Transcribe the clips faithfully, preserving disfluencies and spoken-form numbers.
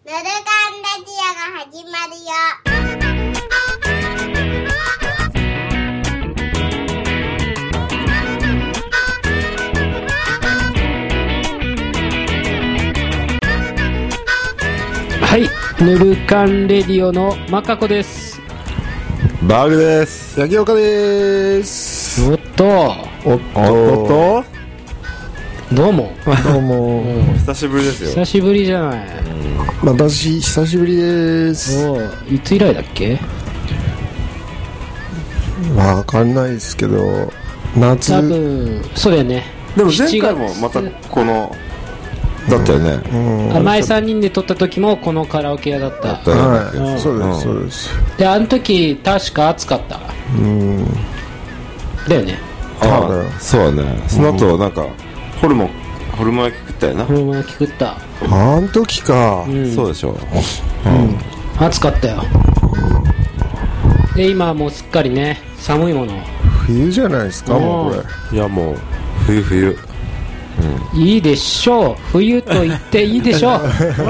ヌルカンラジオが始まるよ。 はい、ヌルカンレディオのマカコです。 バーグです。 八木岡です。 おっとおっとおっとどうもどうも、 うん、久しぶりですよ。 久しぶりじゃない。 私久しぶりです。 おいつ以来だっけ。 わかんないですけど夏多分そうだよね。 でも前回もまたこのだったよね、 うんうん、前さんにんで撮った時もこのカラオケ屋だった。 はい、 うん、 そうですそうです。 であの時確か暑かった。 うんだよね。 ああそうだね。その後なんか、うん、ホルモンホルモン焼き食ったよな。 ホルモン焼き食った。 あの時か、 うん、そうでしょう、 うんうん、暑かったよ、うん、で今はもうすっかりね寒いもの冬じゃないですか、うん、もうこれ。 いやもう冬冬、 うん、いいでしょう。冬と言っていいでしょう、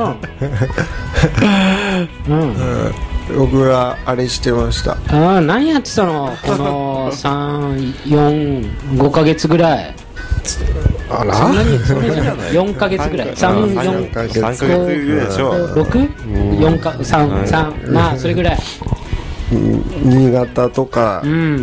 うんうん、 僕はあれしてました。 ああ何やってたのこのさん、よん、ごかげつぐらい。 あらそんなにそれじゃないよんかげつぐらいさん、よんかげつさんかげつぐらいでしょ。 ろく、よんか、さん、さん、まあそれぐらい。 新潟とか、うん、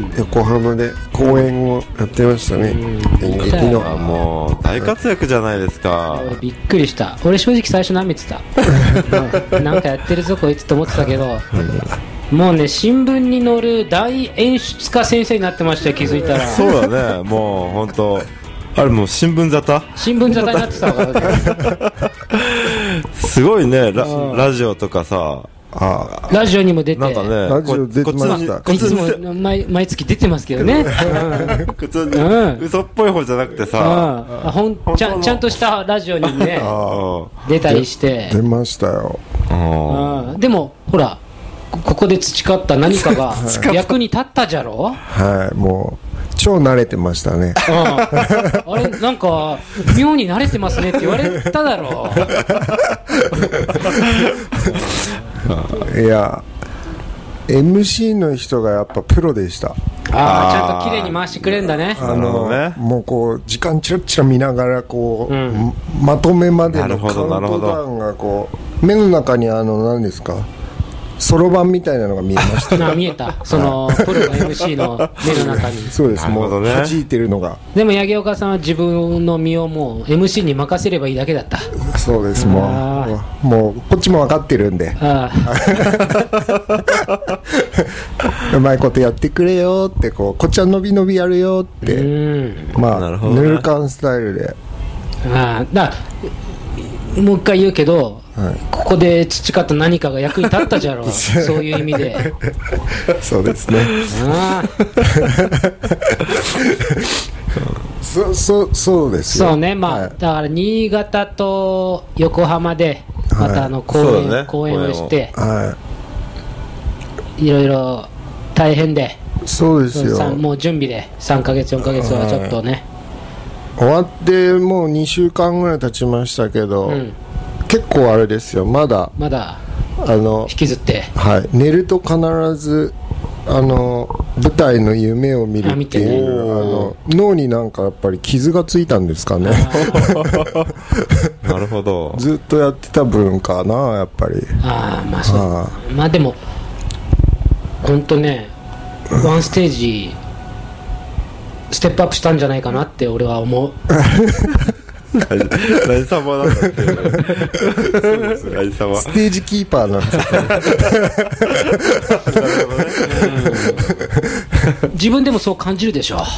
横浜で公演をやってましたね、うん、演劇の。 もう大活躍じゃないですか。 俺びっくりした。俺正直最初舐めてた、うん、なんかやってるぞこいつと思ってたけど、うん、もうね新聞に載る大演出家先生になってましたよ気づいたら。 そうだね。もう本当あれもう新聞沙汰新聞沙汰になってたわすごいね。 ラ, ラジオとかさあラジオにも出てなんかねラジオ出てました。 いつも 毎, 毎月出てますけどね普通に、うん、嘘っぽい方じゃなくてさ、 うん、ほんち ゃ, ちゃんとしたラジオにね出たりして出ましたよ。 うん、でもほらここで培った何かが役に立ったじゃろ。 はい、もう超慣れてましたね。 あ, あれなんか妙に慣れてますねって言われただろいや エムシー の人がやっぱプロでした。 ああちゃんと綺麗に回してくれるんだね。 あのねもうこう時間チラチラ見ながらこう、うん、まとめまでのカウントダウンがこう目の中にあの何ですかそろばんみたいなのが見えましたあ見えた。そのプロの エムシー の目の中にそうです、もう弾いてるのが。 でも八木岡さんは自分の身をもう エムシー に任せればいいだけだった。 そうです。もうもうこっちも分かってるんであうまいことやってくれよってこうこっちは伸び伸びやるよって、うんまあなるほど、ね、ヌルカンスタイルで。 あだもう一回言うけど、はい、ここで培った何かが役に立ったじゃろうそういう意味でそうですねあそ, そ, そうですよ。 そうね、まあ、はい、だから新潟と横浜でまたあの公演、はいね、公演をして、はい、いろいろ大変で。 そうですよ。 もう準備でさんかげつよんかげつはちょっとね、 はい、終わってもうにしゅうかんぐらい経ちましたけど、うん、結構あれですよ。まだまだあの引きずって、 はい、寝ると必ずあの舞台の夢を見るっていう、あの脳になんかやっぱり傷がついたんですかねなるほど。 ずっとやってた分かなやっぱり。 ああまあそうあまあでも本当ねワンステージステップアップしたんじゃないかなって俺は思う何様なんだっていうそうです、何様ステージキーパーなんですよなるほどね、 うん、自分でもそう感じるでしょ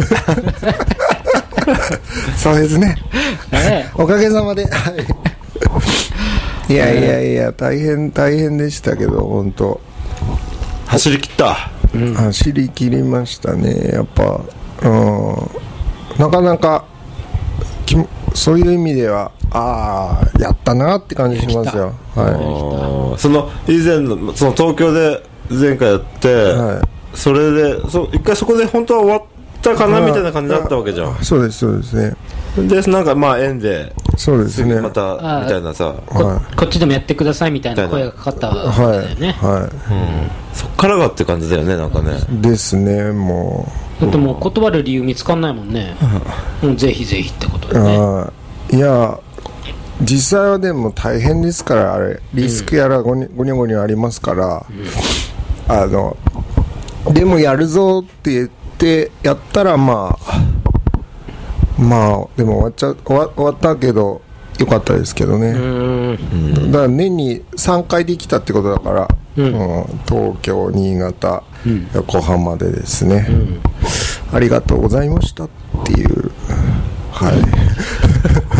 そうですね、 ええ、 おかげさまではいやいやいや大変大変でしたけど本当走り切った、 うん、走り切りましたねやっぱ、うん、なかなかそういう意味ではああやったなって感じしますよ、 はい、その以前のその東京で前回やって、はい、それでそ一回そこで本当は終わっったかなみたいな感じだったわけじゃん。 そうですそうですね。 でなんかまあ縁でそうですね。 またみたいなさ、 こ, はいこっちでもやってくださいみたいな声がかかったわけだよね、 はいはい、 うん、そっからがって感じだよね、なんかね。 ですね。もうだってもう断る理由見つかんないもんね、もうぜひぜひってことでね。 あいや実際はでも大変ですから、あれリスクやらごにごにょごにょありますから、うん、あのでもやるぞって言ってやったらまあまあでも終わっちゃ終わ、終わったけどよかったですけどね。うんだから年にさんかいできたってことだから、うんうん、東京、新潟、うん、横浜でですね、うん、ありがとうございましたっていう、はい。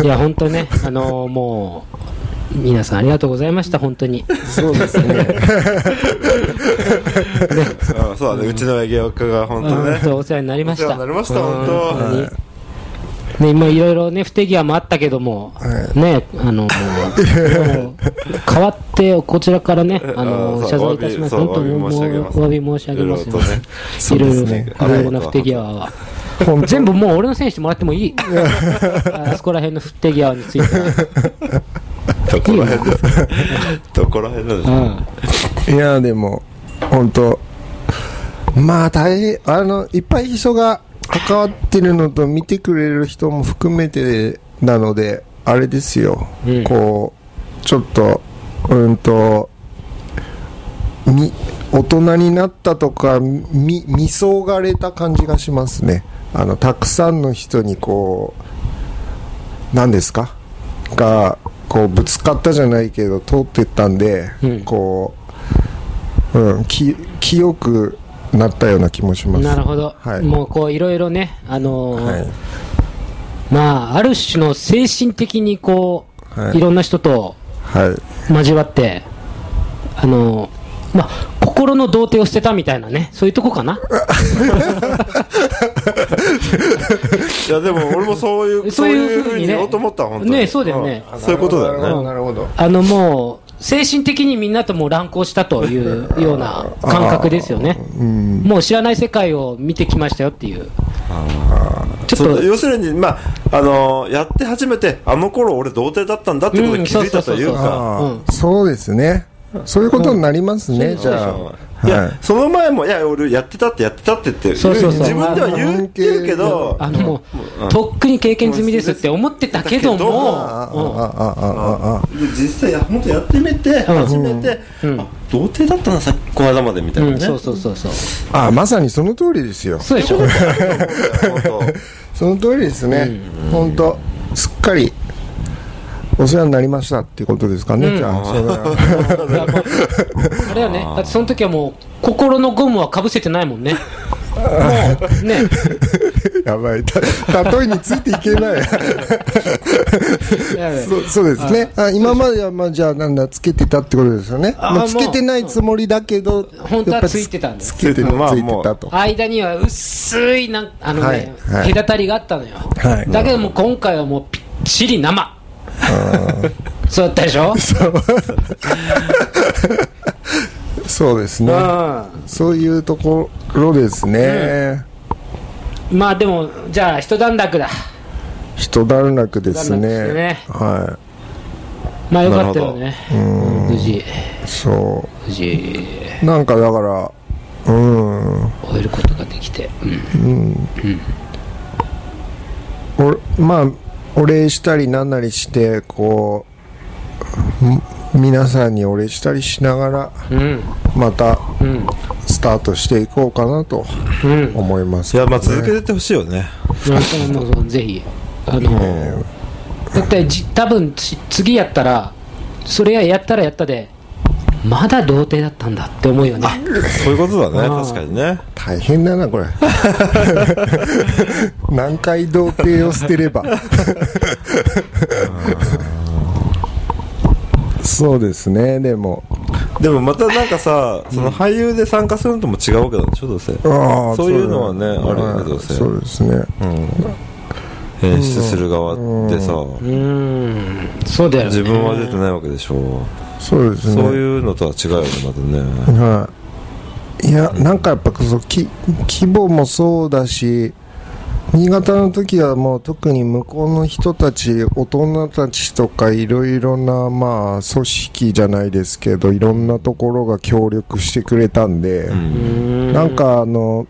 いや本当ね、あのー、もう皆さんありがとうございました、本当に。 そうですね。ねあそうだね、うちの営業家が本当ね、 うん、お世話になりました。 お世話になりました、本当。 はいね、今いろいろね不手際もあったけども、はい、ねあのもう変わってこちらからねあの謝罪いたします。本当にもうお詫び申し上げますよ。いろいろねいろいろな不手際は全部もう俺のせいにしてもらってもいい。あそこら辺の不手際についてはどこら辺ですか。どこら辺なんですか。 いやでも本当まあ大変、あのいっぱい人が関わってるのと見てくれる人も含めてなのであれですよ、うん、こうちょっとうんとみ大人になったとかみ見そがれた感じがしますね。あのたくさんの人にこう何ですかがこうぶつかったじゃないけど通ってったんで、うん、こう、うん、き清くなったような気もします。 なるほど、はい、もうこういろいろね、あのーはい、まあある種の精神的にこう、はい、いろんな人と交わって、はい、あのー、まあ心の童貞を捨てたみたいなね、そういうとこかな。 いやでも俺もそういうそういう風に言おうと思った、本当にね、そうだよね、 そういうことだよね。 なるほど。 あのもう精神的にみんなとも乱行したというような感覚ですよね。うん、もう知らない世界を見てきましたよっていう。 あちょっと要するに、まああのー、やって初めてあの頃俺童貞だったんだってことに気づいたというか、 そうですね、そういうことになりますね、うん、じゃあ。 いや、はい、その前もいや俺やってたってやってたってってそうそうそう自分では言うけど、 あのもう、うん、とっくに経験済みですって思ってたけども、 実際本当やってみて初めて、うん、あ童貞だったなさっきこの間までみたいなね、うん、 そうそうそうそう、 あまさにその通りですよ。 そうでしょ。 その通りですね、うん、本当すっかりお世話になりましたっていうことですかね、うん、じゃあそれはあれよね、だってその時はもう心のゴムはかぶせてないもんね。もうねやばい、た例えについていけない。そ, そうですね、あ今まではまあじゃあなんだつけてたってことですよね。まあ、つけてないつもりだけど本当はついてたんです。 つけて、まあ、ついてたと間には薄いなんあの、ねはいはい、隔たりがあったのよ、はい、だけども今回はもうぴっちり生そうだったでしょ。そうそうですね、そういうところですね、 うん、まあでもじゃあ一段落だ。 一段落ですね、 ね、 はい、 まあよかったよね、無事。 そう無事なんかだからうん終えることができて、うんうんうん、おまあお礼したりなんなりしてこう皆さんにお礼したりしながら、うん、また、うん、スタートしていこうかなと思います、 ね、うん、いやまあ続けていってほしいよね。 ぜひあの、えー、だってじ多分次やったらそれやったらやったでまだ童貞だったんだって思うよね。 そういうことだね、確かにね。 大変だなこれ。何回童貞を捨てれば。そうですね。でもでもまたなんかさ、その俳優で参加するのとも違うわけなんでしょ、どうせ。あそういうのはね、あるよね、どうせ。 そうですね、 うん、演出する側でさ、うんうんそうだよね、 自分は出てないわけでしょ。 そうですね、 そういうのとは違うよね、またね。 はい、いやなんかやっぱそき規模もそうだし、 新潟の時はもう特に向こうの人たち、大人たちとかいろいろなまあ組織じゃないですけど、いろんなところが協力してくれたんで、うん、なんかあの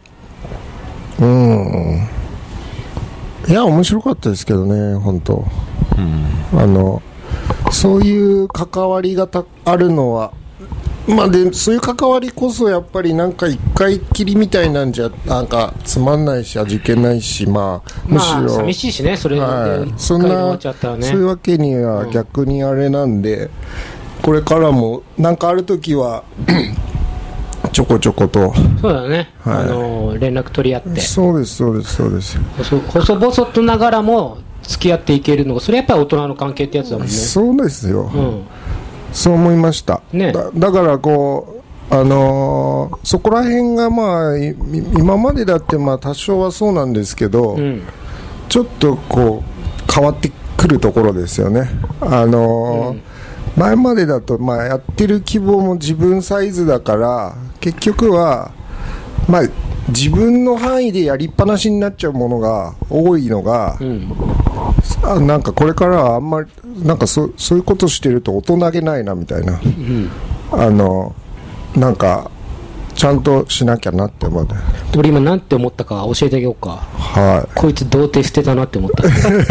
うんいや面白かったですけどね本当、うん、あのそういう関わりがたあるのはまあでそういう関わりこそやっぱりなんか一回きりみたいなんじゃなんかつまんないし味気ないし、まあむしろ、まあ、 寂しいしねそれで一回で終わっちゃったらね、 そういうわけには逆にあれなんで、うん、これからもなんかあるときはちょこちょこと、 そうだね、はい、あの連絡取り合って、 そうですそうですそうです、 細々とながらも付き合っていけるのがそれやっぱり大人の関係ってやつだもんね。 そうですよ、うん、そう思いました、ね、だ, だからこう、あのー、そこら辺がまあ今までだってまあ多少はそうなんですけど、うん、ちょっとこう変わってくるところですよね。あのーうん前までだと、まあ、やってる規模も自分サイズだから結局は、まあ、自分の範囲でやりっぱなしになっちゃうものが多いのが、うん、あなんかこれからはあんまりなんか そ, そういうことしてると大人げないなみたいな、うん、あのなんかちゃんとしなきゃなって思うね。 俺今なんて思ったか教えてあげようか。 はい。 こいつ童貞捨てたなって思った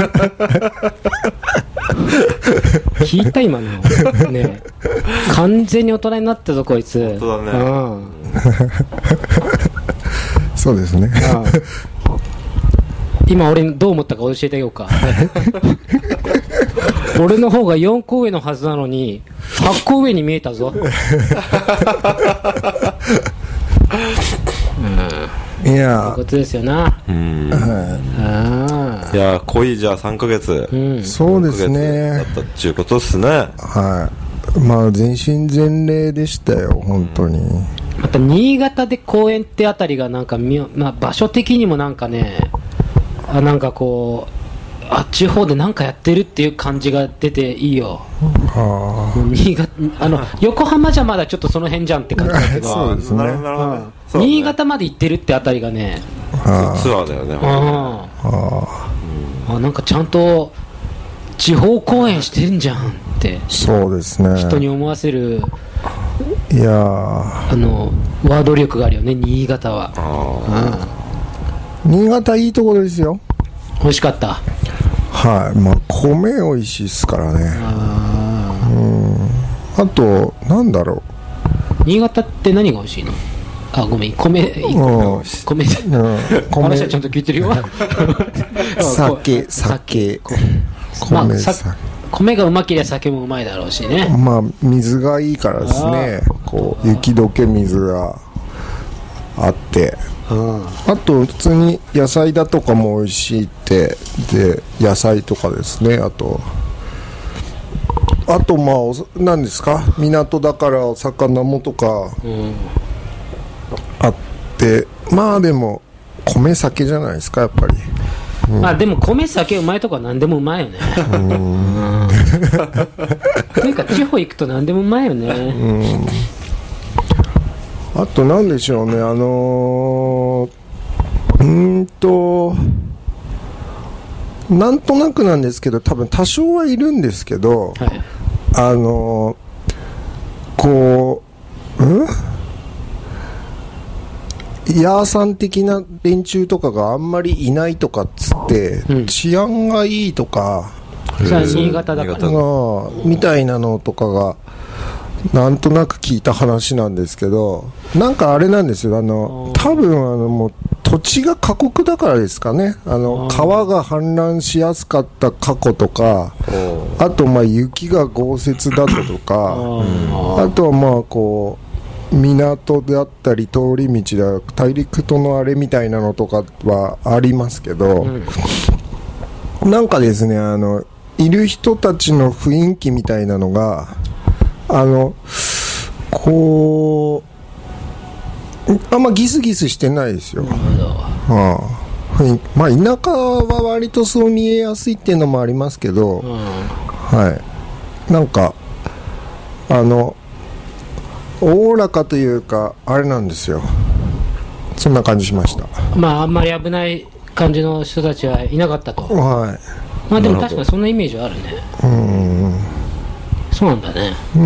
聞いた今のね完全に大人になったぞこいつ。 本当だね、うん、 そうですね今俺どう思ったか教えてあげようか俺の方がよんこ上のはずなのにはっこ上に見えたぞうん、いやそういうことですよな。うん、 あいや恋じゃさんかげつ、うん、 そうですねだったっていうことですね。 はいまあ全身全霊でしたよ本当に、うん、 また新潟で公園ってあたりがなんか、まあ、場所的にもなんかねあなんかこうあっち方で何かやってるっていう感じが出ていいよ。あ新潟あの横浜じゃまだちょっとその辺じゃんって感じだけどそうですね、うんね、新潟まで行ってるってあたりがねツアーだよね。ああ、うん、あなんかちゃんと地方公演してるんじゃんってそうですね人に思わせるいやあのワード力があるよね新潟は。 あ、うん、新潟いいところですよ。 美味しかった。 はい、まあ米美味しいっすからね。あうんあとなんだろう新潟って何が美味しいの。あごめん米米、うん、米で、うん、米話はちゃんと聞いてるよ酒酒米、まあ、さ米がうまければ酒もうまいだろうしね。 まあ水がいいからですね。こう雪解け水があってあと普通に野菜だとかも美味しいってで野菜とかですね。あとあとまあ何ですか港だからお魚もとかあって、うん、まあでも米酒じゃないですかやっぱり、 うん、まあでも米酒うまいとか何でもうまいよねうんというか地方行くと何でもうまいよね。うんあとなんでしょうねあのー、うーんとなんとなくなんですけど多分多少はいるんですけど、はい、あのー、こううんヤーさん的な連中とかがあんまりいないとかっつって、うん、治安がいいとか新潟だからみたいなのとかがなんとなく聞いた話なんですけどなんかあれなんですよあの多分あのもう土地が過酷だからですかねあの川が氾濫しやすかった過去とかあとまあ雪が豪雪だったとかあとはまあこう港であったり通り道で大陸とのあれみたいなのとかはありますけど、うん、なんかですねあのいる人たちの雰囲気みたいなのがあのこうあんまギスギスしてないですよ。はあ、まあ田舎は割とそう見えやすいっていうのもありますけど、うん、はいなんかあのおおらかというかあれなんですよそんな感じしました。 まああんまり危ない感じの人たちはいなかったと。 はい。 まあでも確かにそんなイメージはあるね。 うん。 そうなんだね。 うん。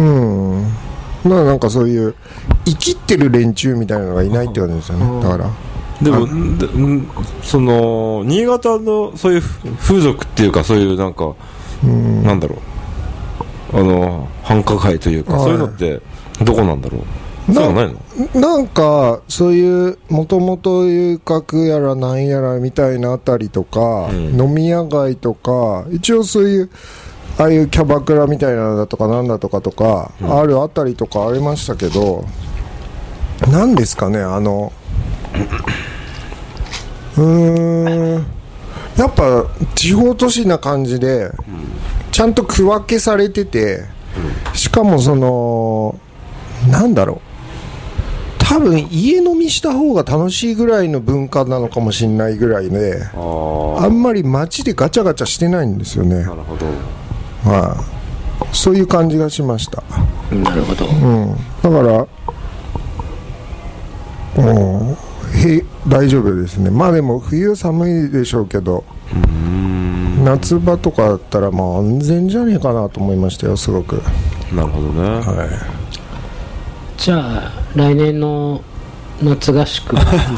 まあなんかそういう生きってる連中みたいなのがいないってことですよね。だから。 でもでその新潟のそういう風俗っていうかそういうなんか、うん、なんだろうあの繁華街というか、はい、そういうのってどこなんだろう。そうないの？ なんかそういうもともと遊郭やらなんやらみたいなあたりとか、うん、飲み屋街とか一応そういうああいうキャバクラみたいなのだとかなんだとかとか、うん、あるあたりとかありましたけど、なんですかねあのうーんやっぱ地方都市な感じで、うん、ちゃんと区分けされてて、うん、しかもそのなんだろう多分家飲みした方が楽しいぐらいの文化なのかもしれないぐらいで、あんまり街でガチャガチャしてないんですよね。 なるほど。 はい、そういう感じがしました。 なるほど、 うん、だからもうへ大丈夫ですね。まあでも冬寒いでしょうけど、うーん夏場とかだったらまあ安全じゃねえかなと思いましたよすごく。 なるほどね。 はい。 じゃあ来年の夏合宿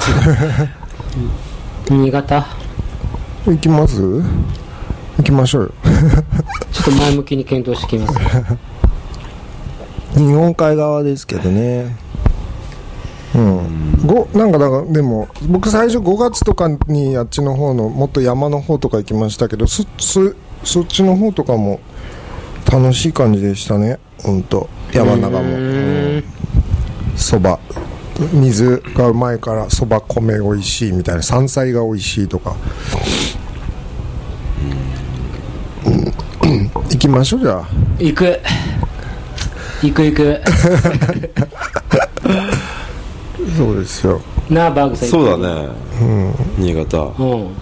新潟行きます？行きましょうよちょっと前向きに検討してきます日本海側ですけどね。うん、ごなんかだからでも僕最初ごがつとかにあっちの方のもっと山の方とか行きましたけど そ, そ, そっちの方とかも楽しい感じでしたね。ほんと山中もそば、うん、水がうまいからそば米美味しいみたいな山菜が美味しいとか、うん、行きましょう。じゃあ行く行く行くそうですよなあバーグさん。 そうだね、うん、新潟、うんうん、 行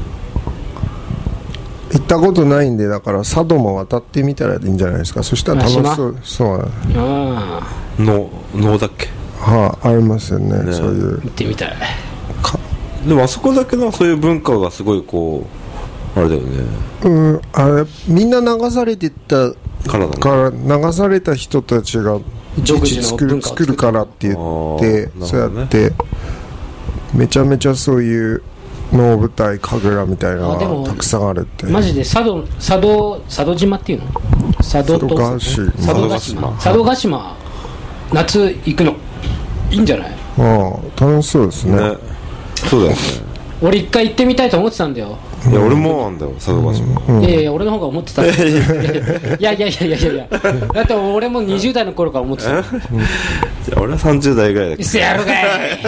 ったことないんでだから佐渡も渡ってみたらいいんじゃないですか。そしたら楽しそう。そうあの能だっけ。 はあ、ありますよ ね, ねそういう行ってみたいか。でもあそこだけのそういう文化がすごいこうあれだよね。 うんあれみんな流されてったからだ、ね、 から流された人たちがいちいち作る、作るからって言って、ね、そうやってめちゃめちゃそういう能舞台神楽みたいなのがたくさんあるって。 マジで佐渡佐渡佐渡島っていうの佐渡と佐渡島佐渡島佐渡島夏行くのいいんじゃない。 ああ楽しそうです ね, ねそうだよね。 俺一回行ってみたいと思ってたんだよ。 いや俺もなんだよ佐渡島、うん、 いやいや俺の方が思ってたいやいやいやいやいやいやだって俺もにじゅう代の頃から思ってた。 じゃあ俺はさんじゅう代ぐらいだけどせやろかい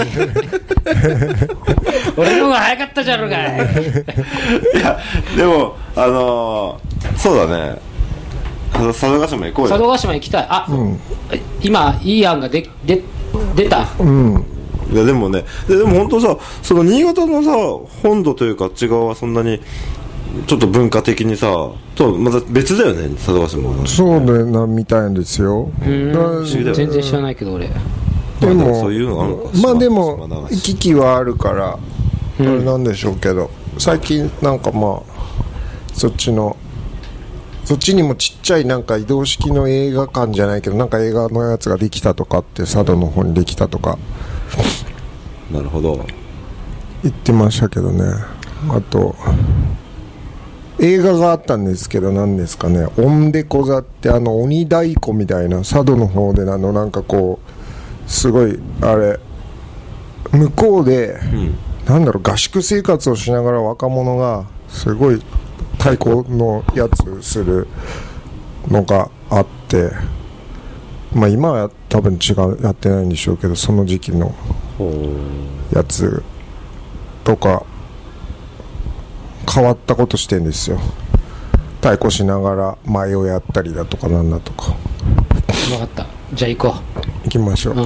俺の方が早かったじゃろかい。 いやでもあのー、そうだね佐渡島行こうよ。 佐渡島行きたい。あ、うん、今いい案がでで出た。 うんいやでもね で, でも本当さその新潟のさ本土というかあっち側はそんなにちょっと文化的にさとまた別だよね佐渡島は。 そうだよなみたいんですよ。 うん全然知らないけど俺。 でもそういうのあるのか。 まあでも行き来はあるからあれなんでしょうけど、うん、最近なんかまあそっちのそっちにもちっちゃいなんか移動式の映画館じゃないけどなんか映画のやつができたとかって佐渡の方にできたとかなるほど言ってましたけどね。あと映画があったんですけど何ですかねオンデコ座ってあの鬼太鼓みたいな佐渡の方であのなんかこうすごいあれ向こうで、うん、なんだろう合宿生活をしながら若者がすごい太鼓のやつするのがあってまあ今は多分違うやってないんでしょうけどその時期のやつとか変わったことしてんですよ。太鼓しながら舞をやったりだとかなんだとか。 分かった。じゃあ行こう。 行きましょう、うん、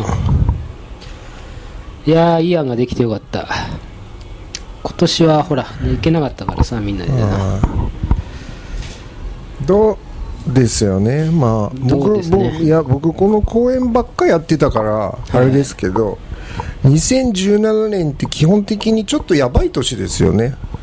いやーいい案ができてよかった。今年はほら行けなかったからさみんなでな。 どうですよね。まあ僕、ね、僕いや僕この公演ばっかやってたからあれですけど、はい、にせんじゅうななねんって基本的にちょっとやばい年ですよね。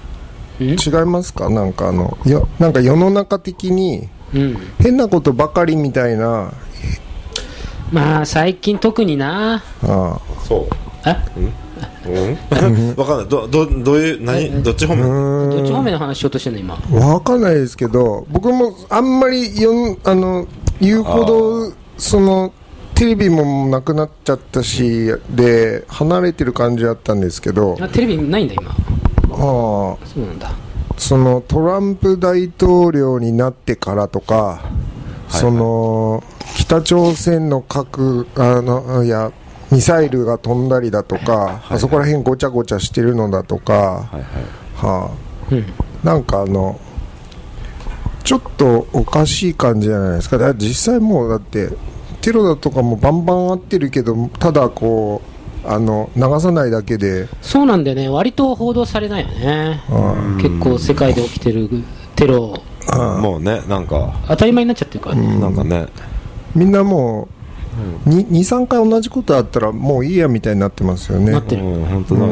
違いますか？なんかあのよなんか世の中的に変なことばかりみたいな、うん、 まあ最近特にな。 ああそうえうん、分かんないどどどういう何どっち方面どっち方面の話しようとしてんの今。 分かんないですけど僕もあんまりよんあの言うほどそのテレビもなくなっちゃったしで離れてる感じだったんですけど、 あテレビないんだ今。ああそうなんだ。 そのトランプ大統領になってからとか、はいはい、その北朝鮮の核あのいやミサイルが飛んだりだとか、はいはい、あそこら辺ごちゃごちゃしてるのだとか、はいはいはあうん、なんかあのちょっとおかしい感じじゃないですか。だから実際もうだってテロだとかもバンバンあってるけどただこうあの流さないだけで。 そうなんだよね、割と報道されないよね。結構世界で起きてるテロもうねなんか当たり前になっちゃってるからね。 なんかねみんなもうに、さんかい同じことあったらもういいやみたいになってますよね。 なってる。 本当だ、うん、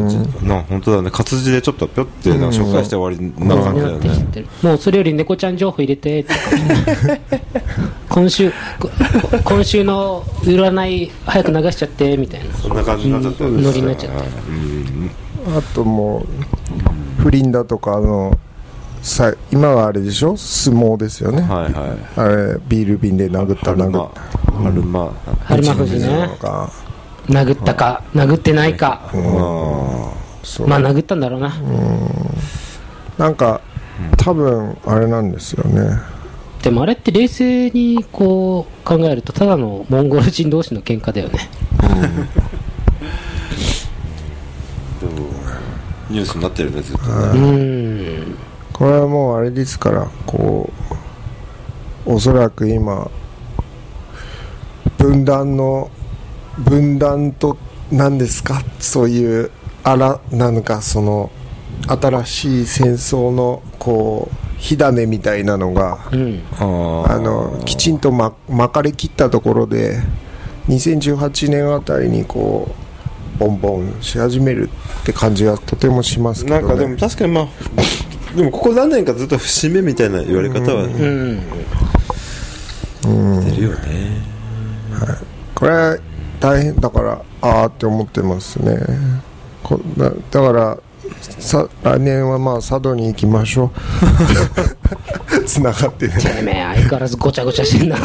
な本当だね。活字でちょっとぴょってなんか紹介して終わりな感じだよね、 うん、もうそれより猫ちゃん情報入れてって今週今週の占い早く流しちゃってみたいな、 そんな感じになっちゃったんです、 ノリになっちゃった、 うん、あともう不倫だとかのさ今はあれでしょ、相撲ですよね、はいはい、あれビール瓶で殴った殴った春馬春馬富士ね、殴ったか殴ってないか、うん、まあ殴ったんだろうな。うんなんか多分あれなんですよね。 でもあれって冷静にこう考えるとただのモンゴル人同士の喧嘩だよね、 うん、でもニュースになってるねずっとね。 うんこれはもうあれですからこうおそらく今分断の分断と何ですかそういうあらなんかその新しい戦争のこう火種みたいなのが、うん、あのきちんとま巻かれきったところでにせんじゅうはちねんあたりにこうボンボンし始めるって感じがとてもしますけどね。 なんかでも確かにまあでもここ何年かずっと節目みたいな言われ方は、ね、うん、出るよね、 はい、これ大変だからあーって思ってますね。こだ, だからさ来年はまあ佐渡に行きましょうつながってね。 てめえ相変わらずごちゃごちゃしてんな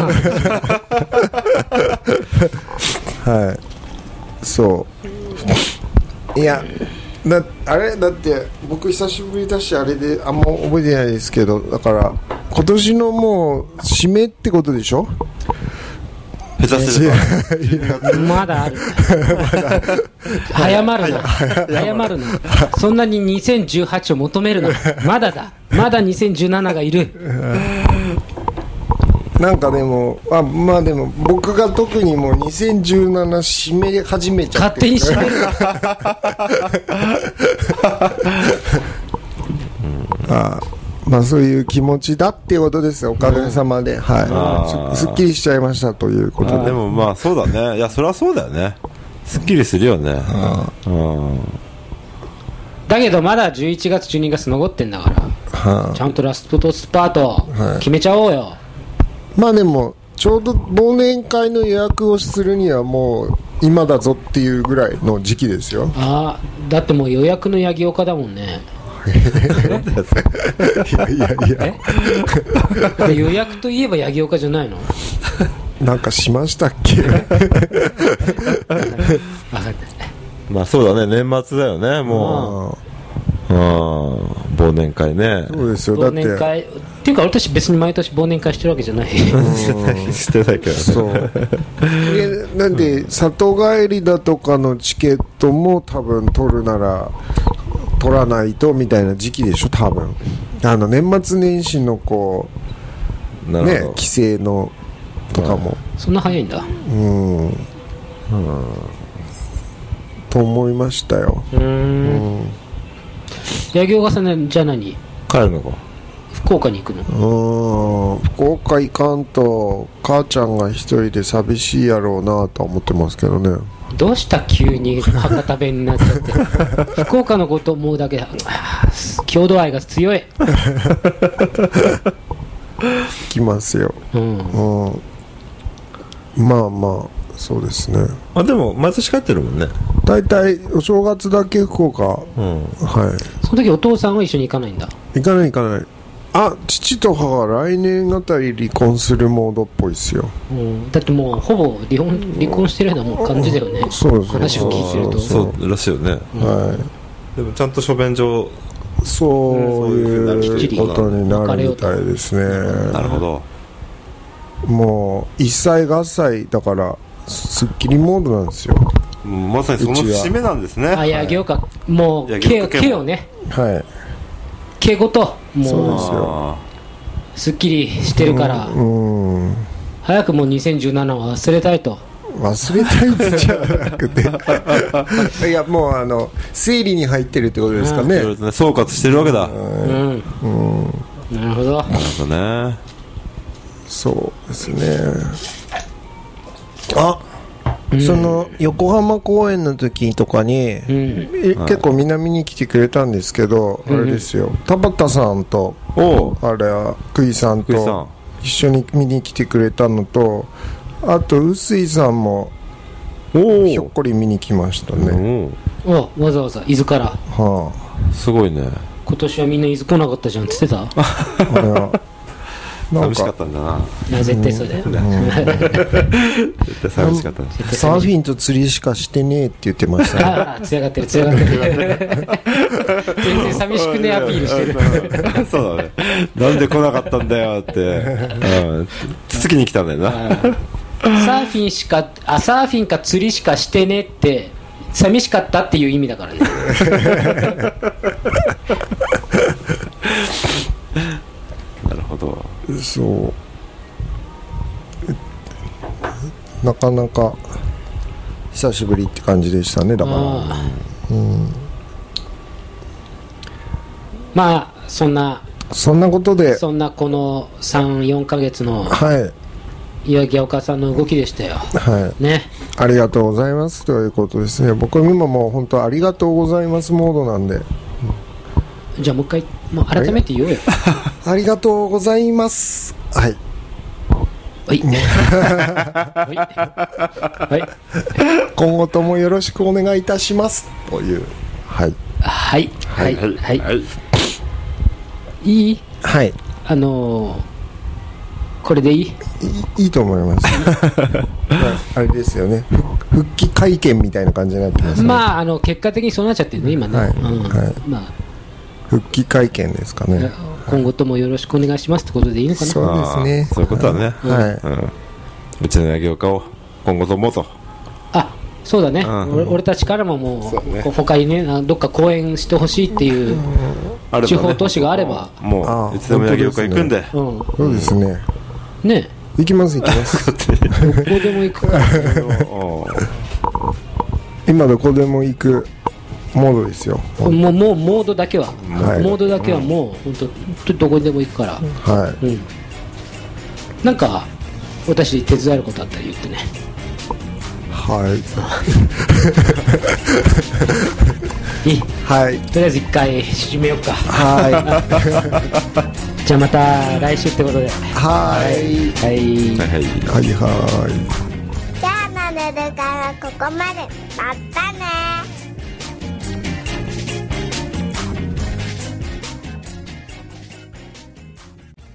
はいそういやだあれだって僕久しぶりだしあれであんま覚えてないですけど、だから今年のもう締めってことでしょ。 下手するとまだある早まるな早まるなそんなににせんじゅうはちを求めるな。まだだまだにせんじゅうなながいるなんかでもあまあでも僕が特にもうにせんじゅうなな締め始めちゃって勝手に締めるあまあそういう気持ちだっていうことですよ。おかげさまで、はい、す, すっきりしちゃいましたということで。 でもまあそうだね。いやそれはそうだよね。すっきりするよね。うんだけどまだじゅういちがつじゅうにがつ残ってんだから、はあ、ちゃんとラストスパート決めちゃおうよ、はい、 まあでもちょうど忘年会の予約をするにはもう今だぞっていうぐらいの時期ですよ。 ああだってもう予約の八木岡だもんねいやいやいや予約といえば八木岡じゃないのなんかしましたっけまあそうだね年末だよねもう、うん、忘年会ね。 そうですよ。 忘年会っていうか私別に毎年忘年会してるわけじゃないしてないけどね。 そうなんで里帰りだとかのチケットも多分取るなら取らないとみたいな時期でしょ多分。あの年末年始のこうね帰省のとかもそんな早いんだ。うん、うんと思いましたよ。うーん八木岡さんねじゃあ何帰るのか福岡に行くの。 うん福岡行かんと母ちゃんが一人で寂しいやろうなと思ってますけどね。 どうした急に博多弁になっちゃって福岡のこと思うだけで郷土愛が強い来ますよ、 うん、 うん、まあまあそうですね。 あでも毎年帰ってるもんね。 大体お正月だけ福岡、うん、はい。 その時お父さんは一緒に行かないんだ。 行かない行かない。あ、父と母は来年あたり離婚するモードっぽいですよ、 うん、だってもうほぼ離婚離婚してるようなもう感じだよね、うん、 そうです、 話を聞いてるとそうらしいよね、 うん、 はい。でもちゃんと書面上そういうことになるみたいですね。 なるほど。 もう一切合切だからすっきりモードなんですよ。 まさにその節目なんですね。 あ、や行か、もう毛をね、 はい、 毛ごともうそうですよ。 すっきりしてるから、うんうん、早くもうにせんじゅうななは忘れたいと。 忘れたいんじゃなくていやもうあの整理に入ってるってことですかね、 うん、総括してるわけだ、うんうんうん、なるほどなるほどね。 そうですね。あ、うん、その横浜公演の時とかに、うん、結構南に来てくれたんですけど、うん、あれですよ、田畑さんと、うん、あれは久井さんと一緒に見に来てくれたのと、あと臼井さんもひょっこり見に来ましたね。 おお、わざわざ伊豆から、 はあ、すごいね。 今年はみんな伊豆来なかったじゃんって言ってたあれは寂しかったんだな。 いや絶対そうだよ、うん、 絶対寂しかった。 サーフィンと釣りしかしてねえって言ってましたね。 ああ、強がってる強がってる全然寂しくねアピールしてるそうだね。なんで来なかったんだよって、うん、つつきに来たんだよな。 サーフィンしかあサーフィンか釣りしかしてねって寂しかったっていう意味だからねなるほど。 そうなかなか久しぶりって感じでしたね。だから、うん、 まあそんなそんなことでそんなこの さん,よん ヶ月のはい岩木岡さんの動きでしたよ、 はいね、 ありがとうございますということですね。僕は今もう本当ありがとうございますモードなんで、 うん、じゃあもう一回もう改めて言おうよありがとうございます。はいはいはい、 今後ともよろしくお願いいたしますという、はいはいはいはい、はいはい、いいはいあのー、これでいい？いい、いいと思いますあれですよね、復帰会見みたいな感じになってますね。 まああの結果的にそうなっちゃってるね今ね、はい、うんはい、まあ復帰会見ですかね。 今後ともよろしくお願いしますってことでいいのかな。 そうですね。 そういうことだね。 はい。 うん、うちの営業家を今後ともと。 あ、そうだね。うん、俺, 俺たちからももう、ね、他にねどっか講演してほしいっていう地方都市があれば、 うん、もういつでも営業家行くんで。 うん、そうですね。 ね。 行きます行きます。 どこでも行くから。 今どこでも行く。モードですよ。 もうもうモードだけは、はい、モードだけはもう本当、うん、どこにでも行くから、 はい、うん、 なんか私手伝えることあったら言ってね。 はいいい、 はい、 とりあえず一回締めようか。 はいじゃあまた来週ってことで、 はいはいはいはいはい、 じゃあなるからここまで。またね。